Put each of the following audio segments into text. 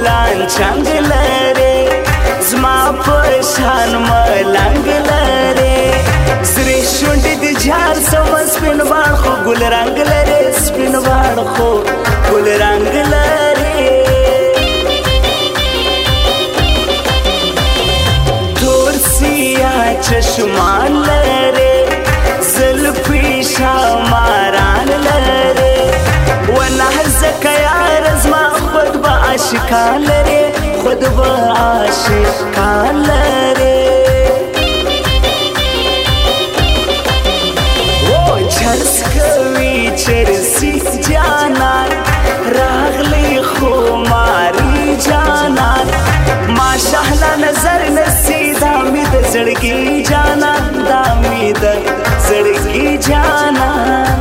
ګلان چنګ لري زما په شان ملنګ لري سرې شونډې د جهار سم سپین باڼ خو ګل رنګ لري سپین باڼ خو ګل رنګ لري تور سیاه چشمان لري زلفې شماران لري ونه زکه یار زما خود به عاشقان لري خود به عاشقان لري چرس کوي چرسی جانان راغلی خماری جانان ماشاءالله نظر نسی دامی د زړګي جانان دامی د زړګي جانان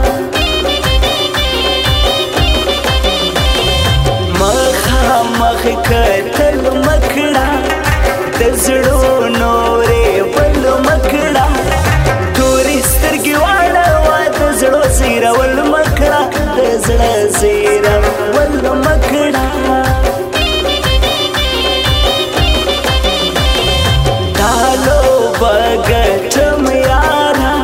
مخ کتل مکړه د زړو نورې بل مکړه تورې سترګې واړه د زړو زیره ول مکړه د زړه زیره ول مکړه دالو بغټم یارا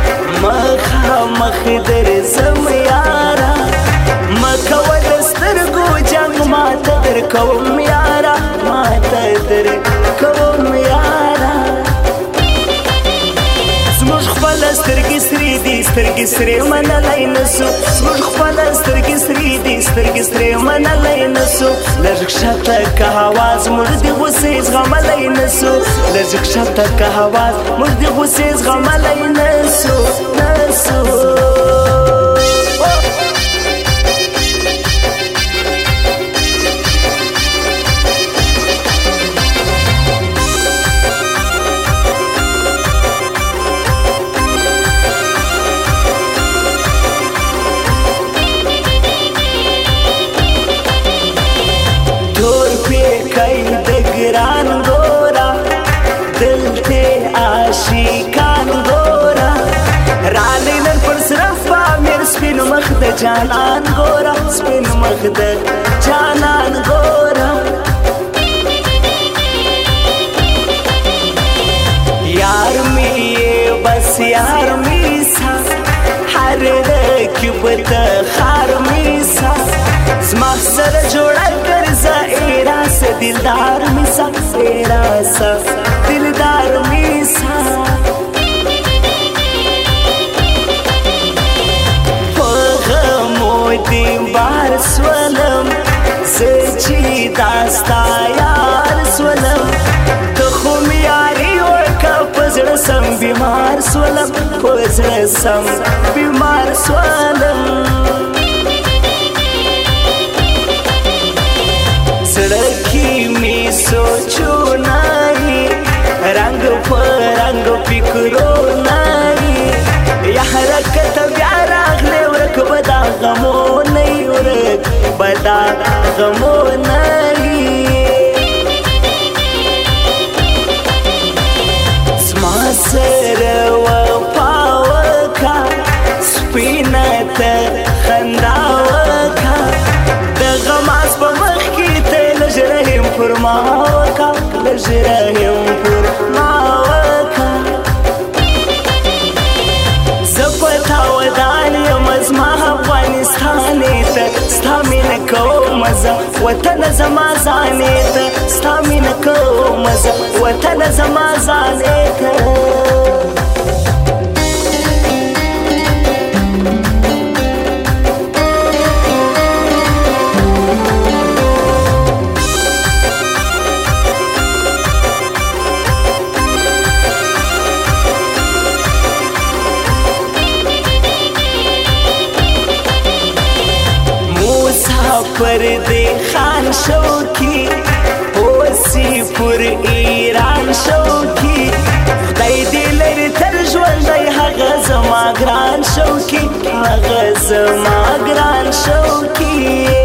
مخ درځم یارا مکو د سترګو جنګ ماته در کوم یارا ماته در کوم یارا زموږ خپل سترګې سرې دي سترګې سرې منلی نسو زموږ خپل سترګې سرې دي سترګې سرې منلی نسو لږ ښکته که هوا زموږ د غوسې زغملی نسو لږ ښکته که هوا موږ د غوسې زغملی نسو ګران ګورا دلته عاشقان ګورا رالی نن پر صرف پامیر سپین مخ د جانان ګورا سپین مخ د جانان ګورا یار می بس یار می سا هر رکبت خار می سا زما سره جوړه ګرځه ایراس دلدار میسا ایراس دلدار میسا پغمو دی بار سولم سچی داستا یار سولم دخوم یاری ورکا پزر سم بیمار سولم پزر سم بیمار سولم सड़की में सोचो नहीं रंग पर रंग फिक्रो नहीं यह रखत प्यारा अगले उरक बदा गमो नहीं उरक बदा गमो नहीं स्मासर व पावका स्पिनत खंदावका दगमास बमख لجرهم پر ماوکا لجرهم پر ماوکا زپتا ودان یم زما افغانستانې ته ستا مینه کوم زه وطن زما ځانې ته ستا مینه کوم زه وطن زما ځانې ته پردی خان شوکی اوسی پر ایران شوکی خدای دی لري تر ژوندی هغه زما ګران شوکی هغه زما ګران شوکی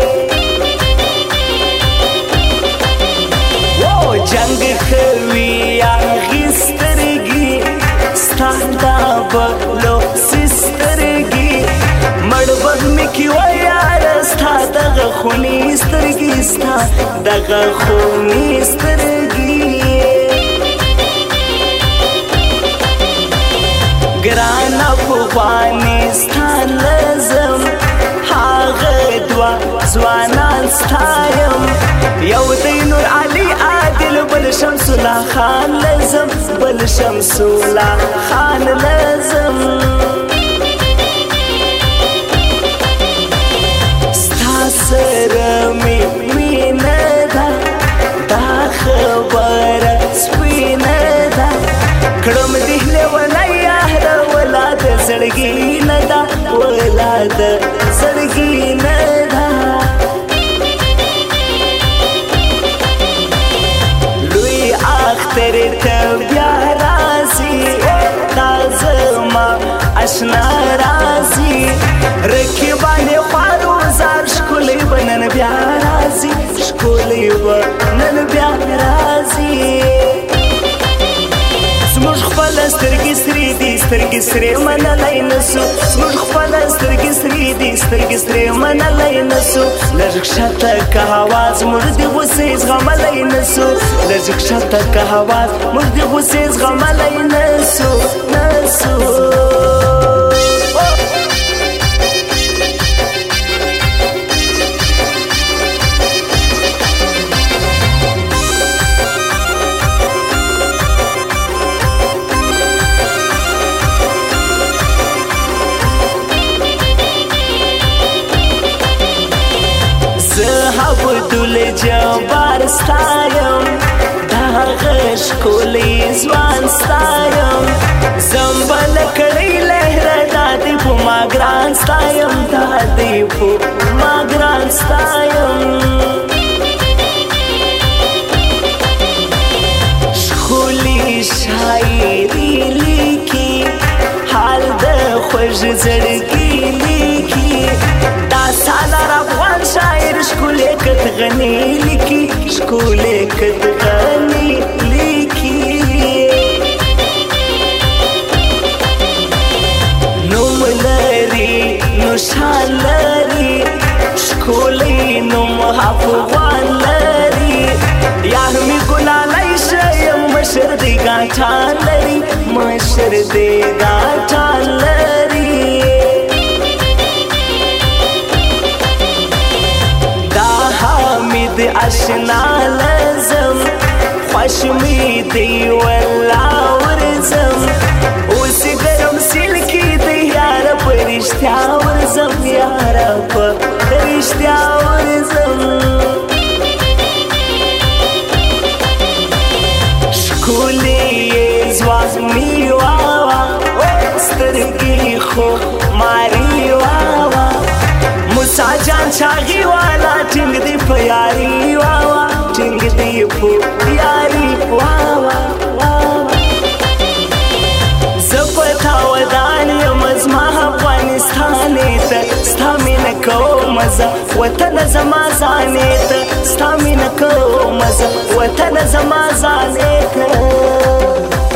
جنگ کوي اخیسترګي ستاندا بلو سسترګي مړ بغ می کی وای خونی سترګي ستا دغه خوني سترګې ګران افغانستان لزم هغه دوه ځوانان ستایم یو دی نور علي عادل بل شمس الله خان لزم بل شمس الله خان لزم ستا سره مې مینه ده دا خبره سپینه ده کړم دې لیونی یاره ولا د زړګي نه ده ولا د زړګي نه ده لوی اختر ته بیا راځي دا زما اشنا راځي رقیبانې خوارو زار ښکلی به نن بیا راځي ښکلی به نن بیا راځي زموږ خپله سترګې سرې دي سترګې سرې منلی نسو زموږ خپله سترګې سرې دي سترګې سرې منلی نسو لږ ښکته که هوا زموږ د غوسې زغملی نسو لږ ښکته که هوا موږ د غوسې زغملی نسو عبدالجبار ستایم دا غش کولی ځوان ستایم زمبل کړی لهره دا دی په ما ګران ستایم دا دی په ما ګران ستایم ښکلي شاعري لیکي حال د خوږ زړګي لیکي دا سالار افغان شاعر ښکلی کت غني لیکي ښکلی کت غني لیکي نوم لري نو شان لري ښکلی نوم افغان لري یار مې ګلالی شیم مشر دی ګاټان لري مشر دی ګاټان لري اشنا لزم خوش می دی ولا ورزم اوس ګرم سیل کی دی یار پرشتیا ورزم یار پرشتیا ورزم ښکلی ځوان می واوا سترګې خو ماری واوا موسی جان چاغي والا ټینګ دی په یاري واوا ټینګ دی په یاري واوا زه په تا ودان یم زما افغانستان ته ستا مینه کوم زه وطن زما ځانې ته ستا مینه کوم زه وطن زما ځانې ته